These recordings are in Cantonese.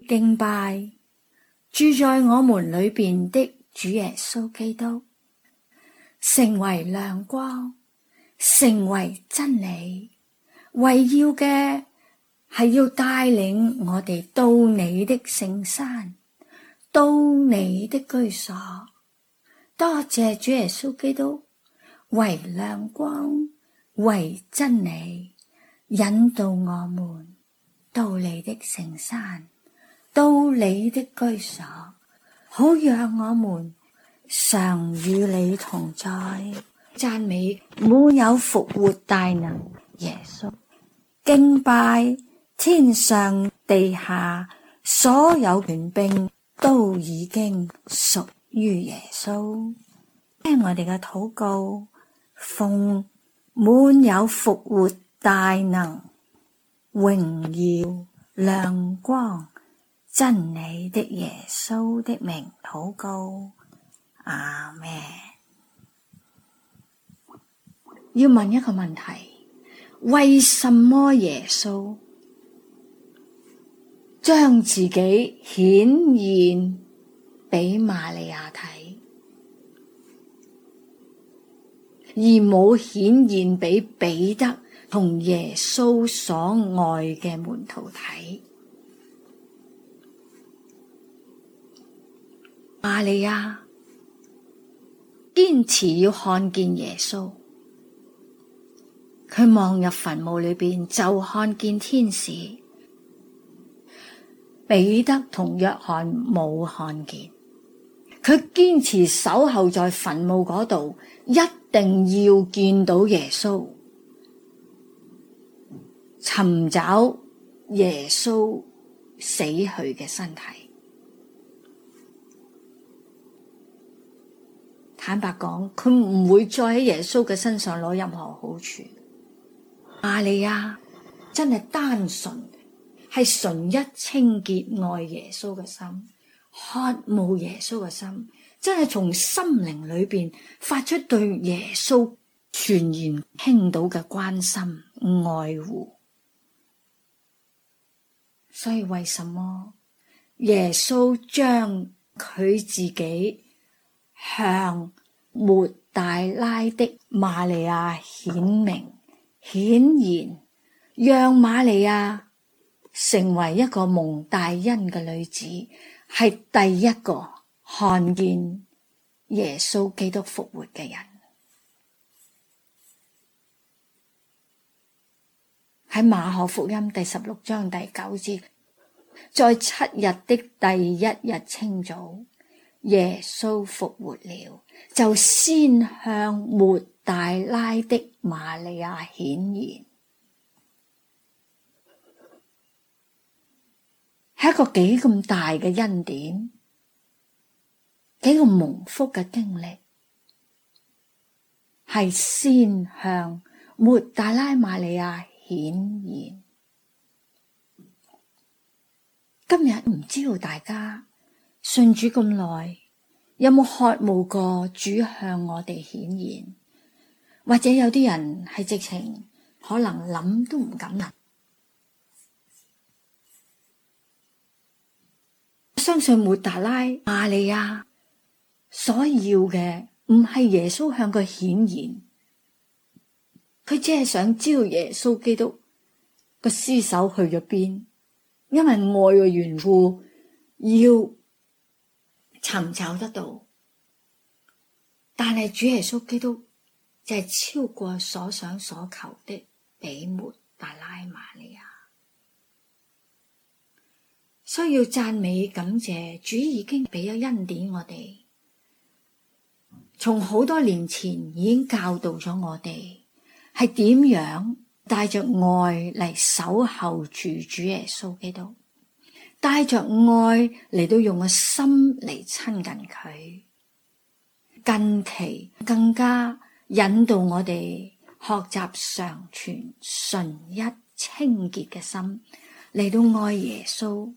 敬拜住在我們裏邊的主耶穌基督，成為亮光，成為真理，為要嘅係要帶領我哋到你的聖山，到你的居所。多謝主耶穌基督為亮光，為真理，引導我們到你的聖山，到你的居所，好讓我們常與你同在。讚美滿有復活大能耶穌，敬拜天上地下所有權柄都已經屬於耶穌。聽我哋嘅禱告，奉滿有復活大能榮耀亮光真理的耶穌的名禱告，阿們。要問一個問題，為什麼耶穌將自己顯現俾瑪利亞睇，而冇顯現俾彼得同耶穌所愛嘅門徒睇？瑪利亞堅持要看見耶穌，佢望入墳墓裏邊就看見天使，彼得同約翰冇看見。佢堅持守候在墳墓嗰度，一定要見到耶穌，尋找耶穌死去嘅身體。坦白講，佢唔會再喺耶穌嘅身上攞任何好處。瑪利亞真係單純，係純一清潔愛耶穌嘅心，渴慕耶穌嘅心，真係從心靈裏邊發出對耶穌全然傾倒嘅關心愛護。所以為什麼耶穌將佢自己向抹大拉的瑪利亞顯明顯現，讓瑪利亞成為一個蒙大恩嘅女子，係第一個看見耶穌基督復活嘅人。喺馬可福音第16章第9節，在7日的第一日清早，耶穌復活了，就先向抹大拉的瑪利亞顯現。係一個幾咁大嘅恩典，幾咁蒙福嘅經歷，係先向抹大拉瑪利亞顯現。今日唔知道大家信主咁耐，有冇渴慕過主向我哋顯現？或者有啲人係直情可能諗都唔敢諗。相信抹大拉瑪利亞所要嘅唔係耶穌向佢顯現，佢只係想知道耶穌基督個屍首去咗邊，因為愛嘅緣故要尋找得到。但係主耶穌基督就係超過所想所求的，俾抹大拉瑪利亞。需要讚美感謝，主已經俾咗恩典我哋，從好多年前已經教導咗我哋係點樣帶着愛嚟守候住主耶穌基督，帶着愛嚟到用個心嚟親近佢。近期更加引導我哋學習常存純一清潔嘅心嚟到愛耶穌。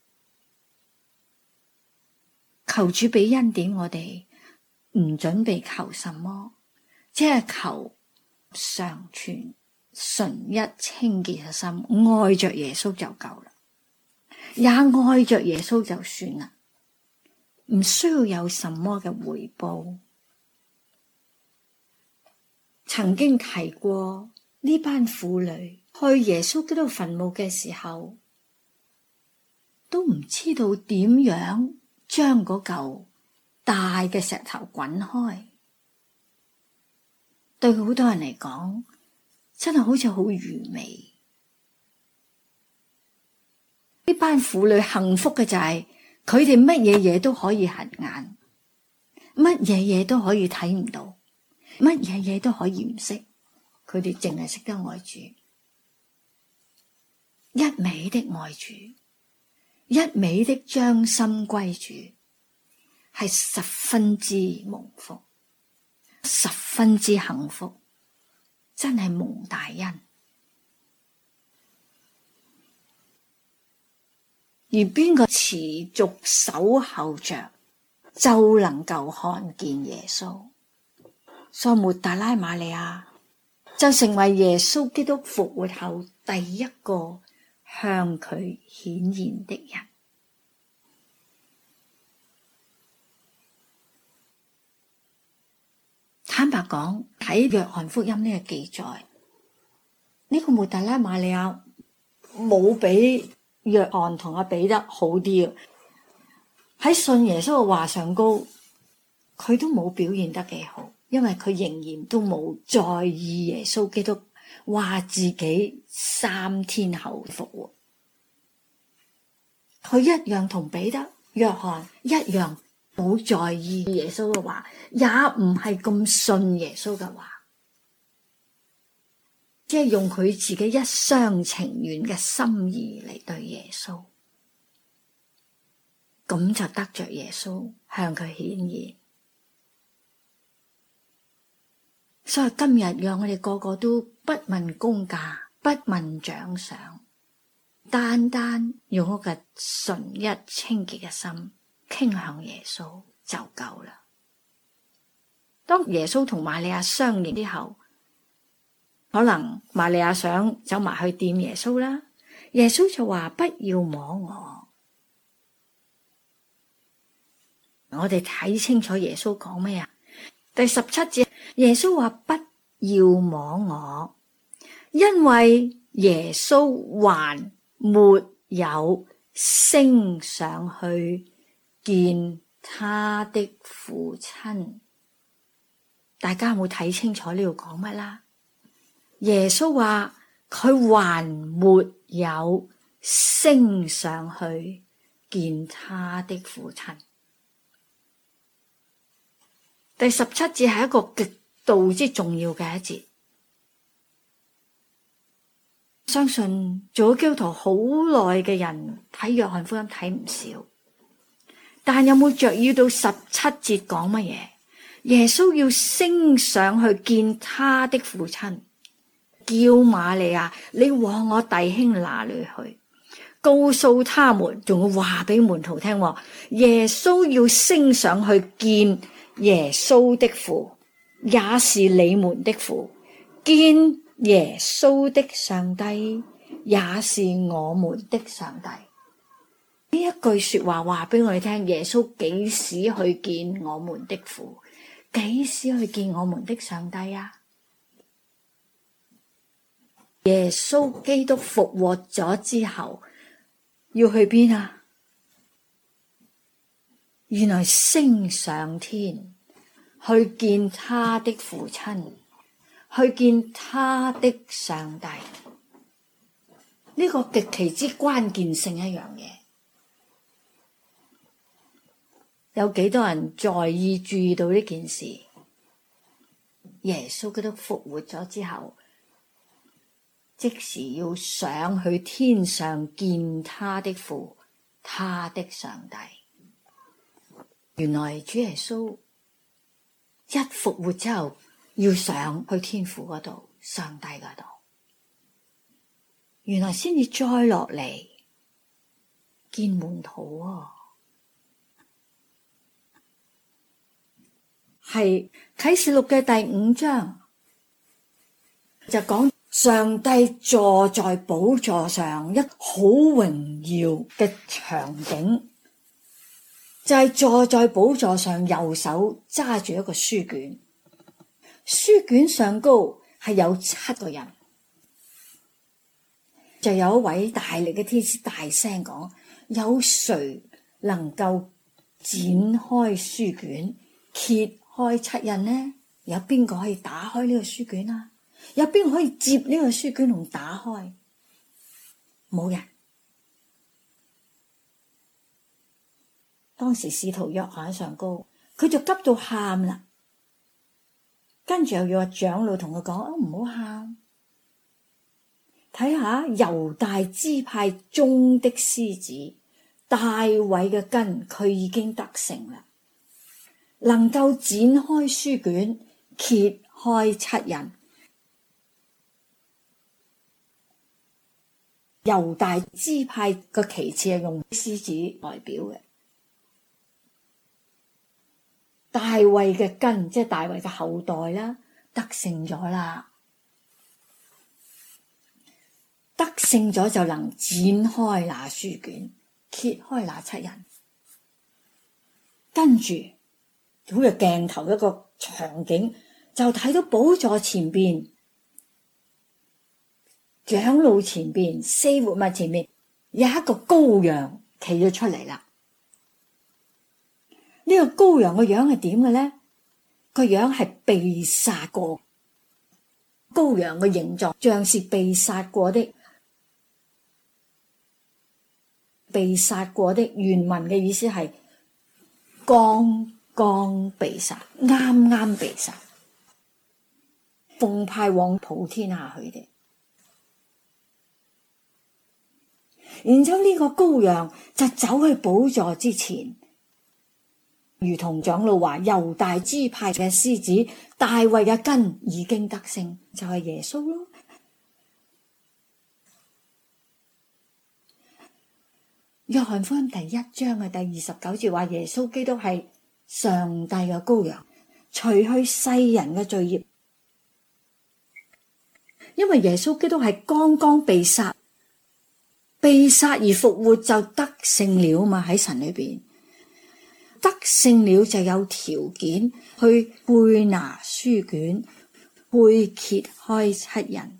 求主俾恩典我哋，唔準備求什麼，只係求常存純一清潔嘅心，愛着耶穌就夠啦。 也愛着耶穌就算啦，唔需要有什麼嘅回報。曾經提過呢班婦女去耶穌基督墳墓嘅時候，都唔知道點樣將嗰嚿大嘅石頭滾開。對好多人嚟講，真係好似好愚昧。呢班婦女幸福嘅就係佢哋乜嘢嘢都可以瞎眼，乜嘢嘢都可以睇唔到，乜嘢嘢都可以唔識，佢哋淨係識得愛主，一味的愛主，一味的將心歸主，係十分之蒙福，十分之幸福，真係蒙大恩。而邊個持續守候着，就能夠看見耶穌。所以抹大拉瑪利亞就成為耶穌基督復活後第一個向佢顯現的人。坦白講，睇約翰福音呢個記載，呢個抹大拉瑪利亞冇比約翰同阿彼得好啲。喺信耶穌嘅話上高，佢都冇表現得幾好，因為佢仍然都冇在意耶穌基督話自己3天後復活。佢一樣同彼得、約翰一樣冇在意耶穌嘅話，也唔係咁信耶穌嘅話，即係用佢自己一廂情願嘅心意嚟對耶穌，咁就得着耶穌向佢顯現。所以今日讓我哋個個都不問工價，不問獎賞，單單用一個純一清潔嘅心傾向耶穌就夠啦。當耶穌同瑪利亞相認之後，可能瑪利亞想走埋去掂耶穌啦，耶穌就話不要摸我。我哋睇清楚耶穌講咩啊？第17節，耶穌話不要摸我，因為耶穌還沒有升上去見他的父親。大家有冇睇清楚呢度講乜啦？耶穌話佢還沒有升上去見他的父親。第17節係一個極度之重要嘅一節，相信做咗基督徒好耐嘅人睇約翰福音睇唔少，但有冇着意到17節講乜嘢？耶穌要升上去見他的父親，叫瑪利亞你往我弟兄那裡去，告訴他們，仲要話俾門徒聽，耶穌要升上去見耶穌的父，也是你們的父，見耶穌的上帝，也是我們的上帝。呢一句說話話俾我哋聽，耶穌幾時去見我們的父，幾時去見我們的上帝啊？耶穌基督復活咗之後要去邊啊？原來升上天去見他的父親，去見他的上帝。呢個極其之關鍵性一樣嘢。有幾多人在意注意到呢件事？耶穌基督復活咗之後，即時要上去天上見他的父，他的上帝。原來主耶穌一復活之後要上去天父嗰度，上帝嗰度，原來先至再落嚟見門徒喎。係啟示錄嘅第5章就講上帝坐在寶座上，一好榮耀嘅場景，就係坐在寶座上，右手揸住一個書卷，書卷上高係有7個人，就有一位大力嘅天使大聲講：有誰能夠展開書卷，揭開7印呢？有邊個可以打開呢個書卷啊？有邊個可以接呢個書卷同打開？冇人。當時使徒約翰上高，佢就急到喊啦，跟住又要長老同佢講：唔好喊，睇下猶大支派中的獅子大衛嘅根，佢已經得勝啦，能夠展開書卷，揭開7印。猶大支派個旗幟係用獅子代表嘅，大衛嘅根即係大衛嘅後代啦，得勝咗啦，得勝咗就能展開那書卷，揭開那7印。跟住好似鏡頭一個場景，就睇到寶座前邊、長老前邊、4活物前面有一個羔羊企咗出嚟啦。呢個羔羊個樣係點嘅咧？個樣係被殺過，羔羊嘅形狀像是被殺過的。被殺過的原文嘅意思係剛剛被殺，啱啱被殺，奉派往普天下去的。然之後呢個羔羊就走去寶座之前，如同長老話，猶大支派嘅獅子大衛嘅根已經得勝，就係耶穌咯。約翰福音第1章嘅第29節話，耶穌基督係上帝嘅羔羊，除去世人嘅罪孽。因為耶穌基督係剛剛被殺而復活，就得勝了嘛。喺神裏邊得勝了就有條件去背拿書卷，背揭開7印。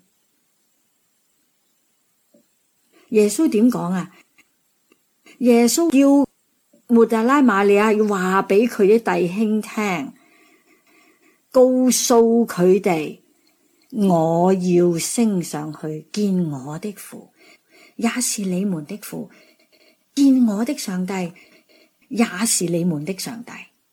耶穌點講啊？耶穌叫抹大拉瑪利亞要話俾佢啲弟兄聽，告訴佢哋，我要升上去見我的父，也是你們的父；見我的上帝，也是你們的上帝。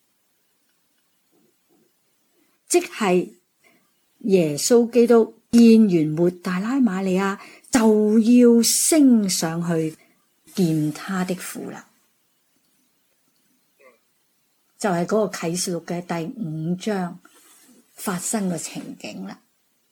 即係耶穌基督見完抹大拉瑪利亞，就要升上去見他的父啦，就係嗰個啟示錄嘅第5章發生嘅情景啦。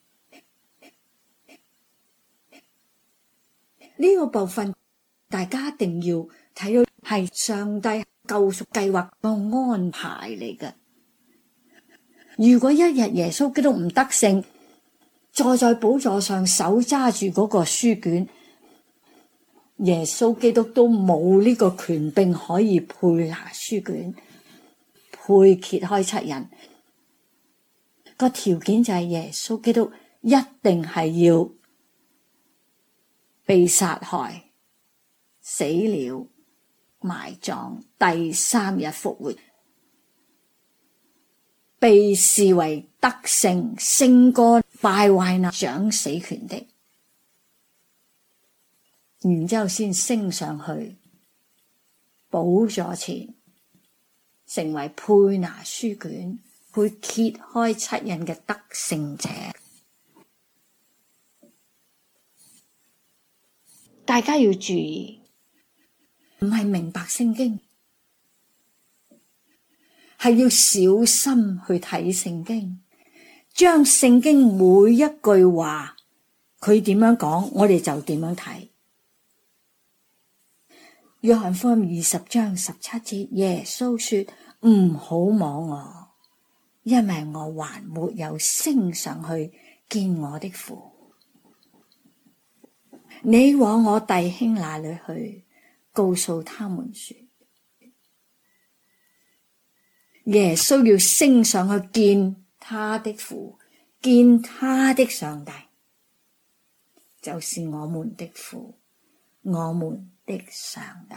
呢個部分大家一定要睇到，係上帝救贖計劃個安排嚟嘅。如果一日耶穌基督唔得勝，坐在寶座上手揸住嗰個書卷，耶穌基督都冇呢個權柄可以配拿書卷，配揭開7印。個條件就係耶穌基督一定係要被殺害、死了、埋葬，第3日復活，被視為得勝、勝過敗壞那掌死權的。然之後先升上去寶座前，成為配拿書卷、配揭開7印嘅得勝者。大家要注意，唔係明白聖經，係要小心去睇聖經，將聖經每一句話佢點樣講，我哋就點樣睇。約翰福音20章17節，耶穌說：唔好摸我，因為我還沒有升上去見我的父。 你往我弟兄那裏去，告訴他們說，耶穌要升上去見他的父，見他的上帝，就是我們的父，我們的上帝。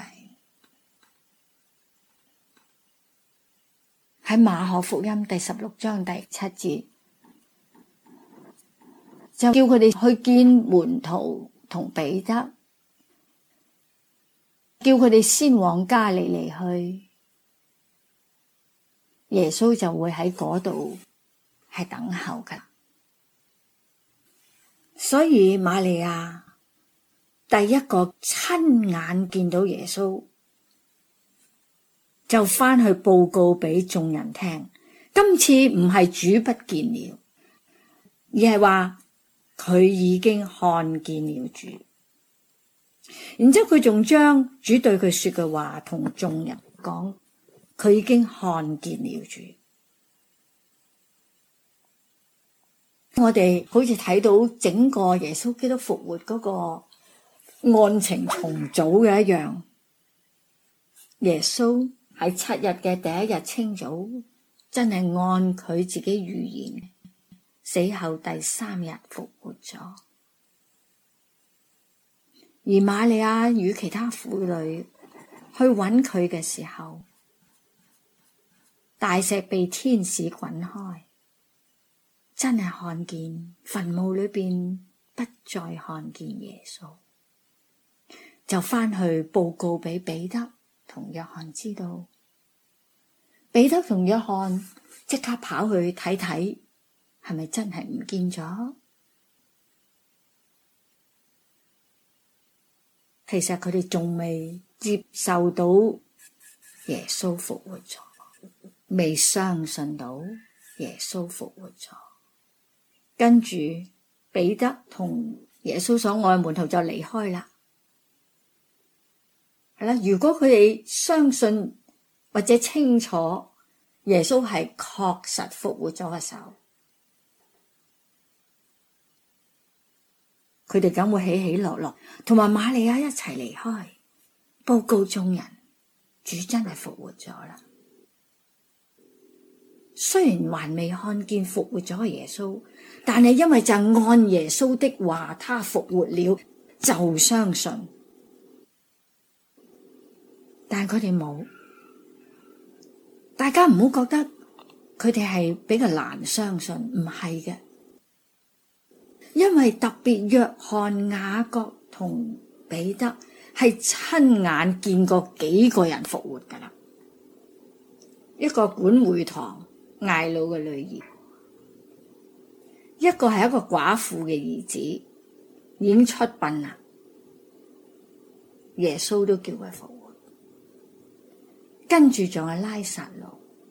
喺馬可福音第16章第7節，就叫佢哋去見門徒同彼得，叫佢哋先往加利利去，耶穌就會喺嗰度係等候噶。所以瑪利亞第一個親眼見到耶穌，就返去報告俾眾人聽。今次唔係主不見了，而係話佢已經看見了主。然之後佢仲將主對佢說嘅話同眾人講，佢已經看見了主。我哋好似睇到整個耶穌基督復活嗰個案情重組嘅一樣。耶穌喺7日嘅第一日清早，真係按佢自己預言，死後第3日復活咗。而瑪利亞與其他婦女去揾佢嘅時候，大石被天使滾開，真係看見墳墓裏邊不再看見耶穌，就返去報告俾彼得同約翰知道。彼得同約翰即刻跑去睇睇，係咪真係唔見咗？其實佢哋仲未接受到耶穌復活咗，未相信到耶穌復活咗。跟住彼得同耶穌所愛門徒就離開啦。係啦，如果佢哋相信或者清楚耶穌係確實復活咗嘅時候，佢哋梗會喜喜樂樂，同埋瑪利亞一齊離開，報告眾人，主真係復活咗啦。雖然還未看見復活咗嘅耶穌，但係因為就按耶穌的話，他復活了，就相信。但係佢哋冇，大家唔好覺得佢哋係比較難相信，唔係嘅。因為特別約翰、雅各同彼得係親眼見過幾個人復活噶啦，一個管會堂睚魯嘅女兒，一個係一個寡婦嘅兒子，已經出殯啦，耶穌都叫佢復活。跟住仲係拉撒路，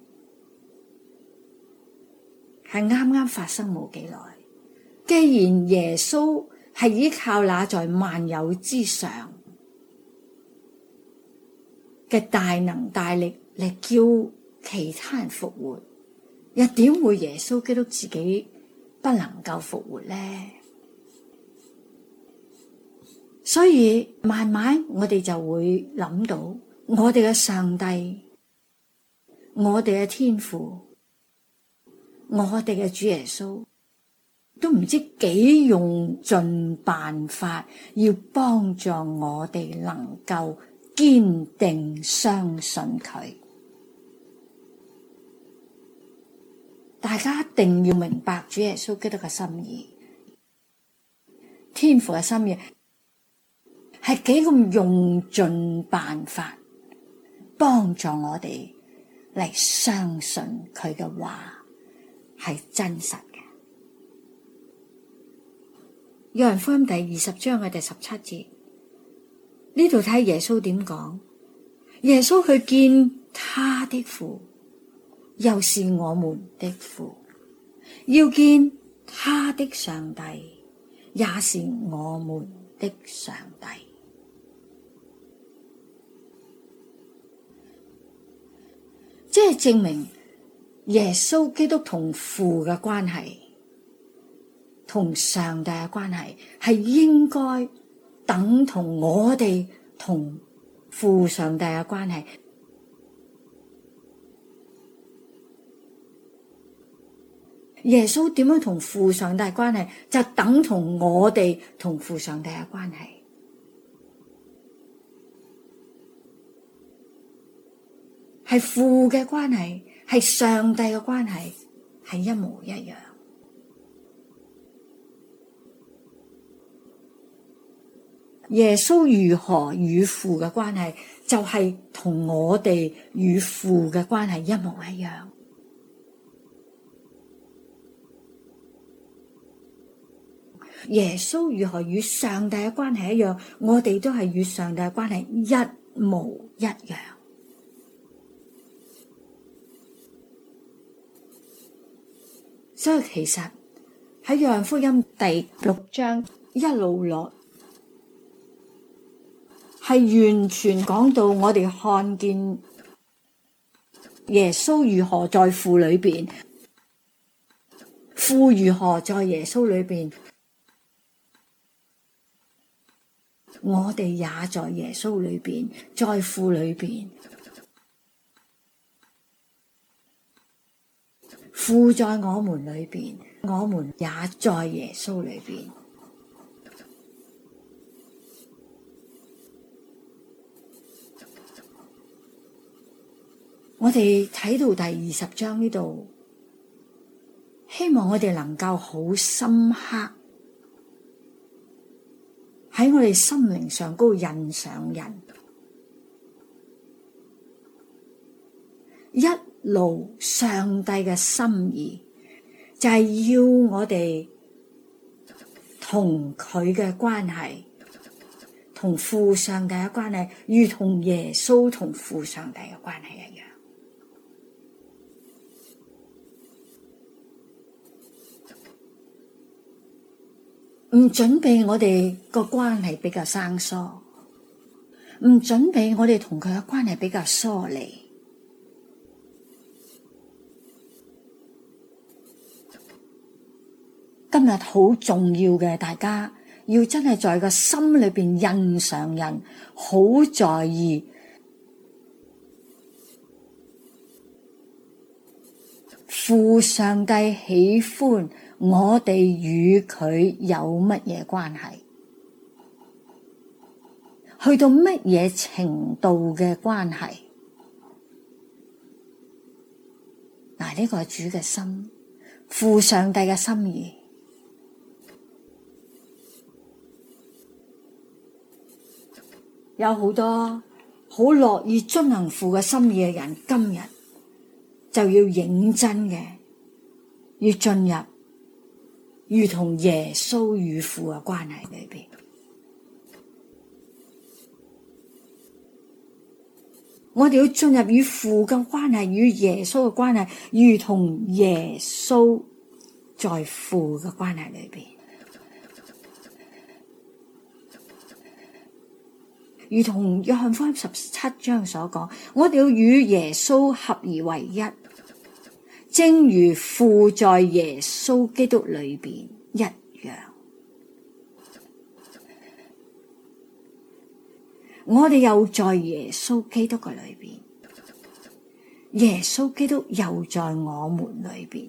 係啱啱發生冇幾耐。既然耶穌係依靠那在萬有之上嘅大能大力嚟叫其他人復活，又點會耶穌基督自己不能夠復活呢？所以慢慢我哋就會諗到，我哋嘅上帝，我哋嘅天父，我哋嘅主耶穌，都唔知幾用盡辦法要幫助我哋能夠堅定相信佢。大家一定要明白主耶穌基督嘅心意，天父嘅心意係幾咁用盡辦法幫助我哋嚟相信佢嘅話係真實嘅。約翰福音第20章嘅第17節，呢度睇耶穌點講。耶穌去見他的父，又是我們的父，要見他的上帝，也是我們的上帝。即係證明耶穌基督同父嘅關係，同上帝嘅關係係應該等同我哋同父上帝嘅關係。耶穌點樣同父上帝嘅關係，就等同我哋同父上帝嘅關係。係父嘅關係，係上帝嘅關係，係一模一樣。耶穌如何與父嘅關係，就係同我哋與父嘅關係一模一樣。耶穌如何與上帝嘅關係一樣，我哋都係與上帝嘅關係一模一樣。所以其實喺約翰福音第6章一路落，係完全講到我哋看見耶穌如何在父裏邊，父如何在耶穌裏邊，我哋也在耶穌裏邊，在父裏邊。父在我們裏邊，我們也在耶穌裏邊。我哋睇到第20章呢度，希望我哋能夠好深刻喺我哋心靈上高印上人，一路上帝嘅心意就係要我哋同佢嘅關係，同父上帝嘅關係，如同耶穌同父上帝嘅關係一樣。唔準備我哋個關係比較生疏，唔準備我哋同佢嘅關係比較疏離。今日好重要嘅，大家要真係在個心裏邊印上人，好在意父上帝喜歡我哋與佢有乜嘢關係，去到乜嘢程度嘅關係。嗱，呢個係主嘅心，父上帝嘅心意。有好多好樂意遵行父嘅心意嘅人，今日就要認真嘅，要進入如同耶穌與父嘅關係裏邊。我哋要進入與父嘅關係，與耶穌嘅關係，如同耶穌在父嘅關係裏邊。如同約翰福音17章所講，我哋要與耶穌合而為一，正如父在耶穌基督裏邊一樣。我哋又在耶穌基督嘅裏邊，耶穌基督又在我們裏邊，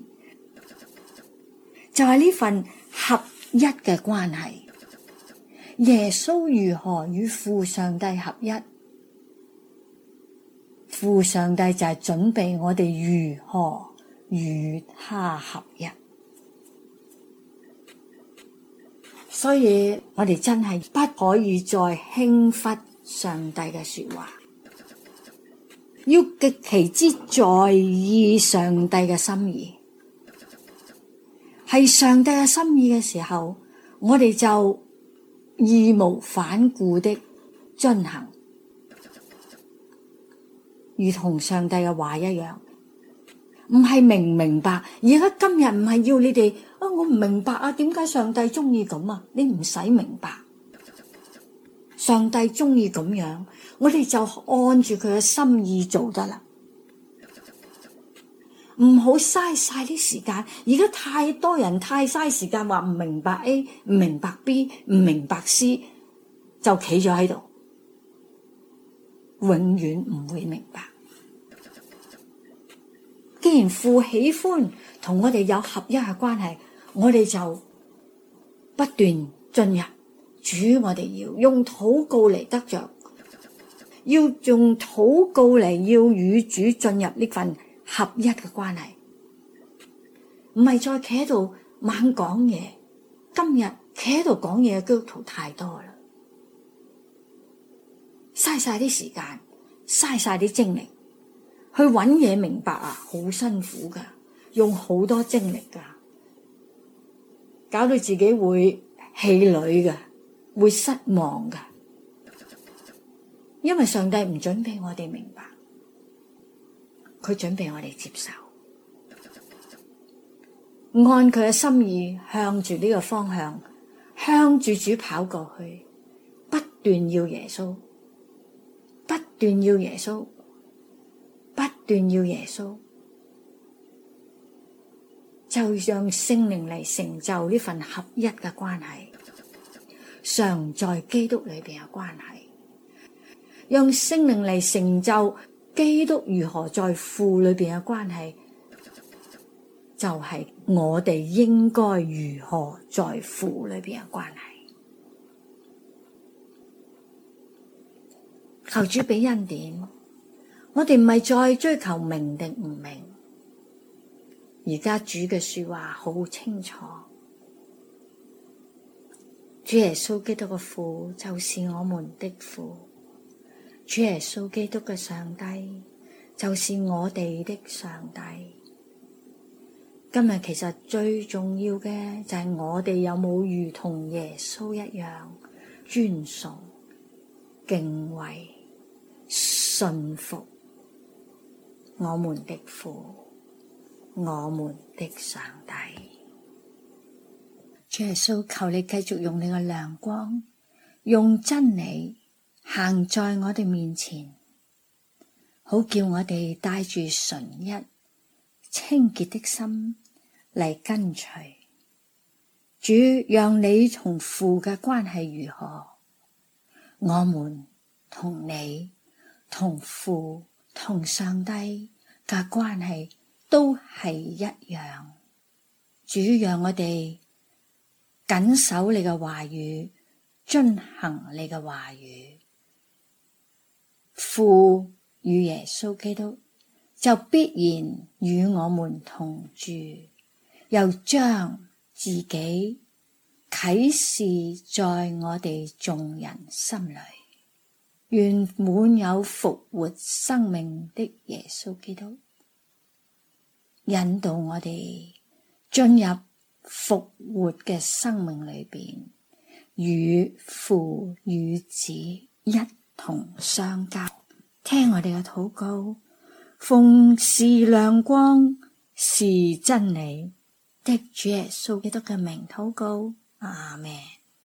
就係呢份合一嘅關係。耶穌如何與父上帝合一？父上帝就係準備我哋如何與他合一。所以我哋真係不可以再輕忽上帝嘅說話，要極其之在意上帝嘅心意。係上帝嘅心意嘅時候，我哋就義無反顧的遵行，如同上帝嘅話一樣。唔係明唔明白，而家今日唔係要你哋我唔明白啊，點解上帝中意咁啊？你唔使明白，上帝中意咁樣，我哋就按住佢嘅心意做得啦。唔好嘥晒啲時間，而家太多人太嘥時間話唔明白 A， 唔明白 B， 唔明白 C， 就企咗喺度，永遠唔會明白。既然父喜歡同我哋有合一嘅關係，我哋就不斷進入主，我哋要用禱告嚟得着，要用禱告嚟要與主進入呢份合一嘅關係，唔係再企喺度猛講嘢。今日企喺度講嘢嘅基督徒太多啦，嘥晒啲時間，嘥晒啲精力去揾嘢明白啊，好辛苦噶，用好多精力噶，搞到自己會氣餒噶，會失望噶。因為上帝唔準備我哋明白，佢準備我哋接受，按佢嘅心意向住呢個方向，向住主跑過去，不斷要耶穌，不斷要耶穌，不斷要耶穌，就讓聖靈嚟成就呢份合一嘅關係，常在基督裏邊嘅關係，讓聖靈嚟成就基督如何在父裏邊嘅關係，就係我哋應該如何在父裏邊嘅關係。求主俾恩典，我哋唔係再追求明定唔明，而家主嘅說話好清楚，主耶穌基督嘅父就是我們的父，主耶穌基督嘅上帝就是我哋的上帝。今日其實最重要嘅就係我哋有冇如同耶穌一樣尊崇、敬畏、信服我們的父，我們的上帝。主耶穌，求你繼續用你嘅亮光，用真理行在我哋面前，好叫我哋帶住純一、清潔的心嚟跟隨主。讓你同父嘅關係如何，我們同你、同父、同上帝嘅關係都係一樣。主，讓我哋謹守你嘅話語，遵行你嘅話語。父與耶穌基督就必然與我們同住，又將自己啟示在我哋眾人心裏。願滿有復活生命的耶穌基督引導我哋進入復活嘅生命裏邊，與父與子一同相交。聽我哋嘅禱告，奉是亮光是真理的主耶穌基督嘅名禱告，阿們。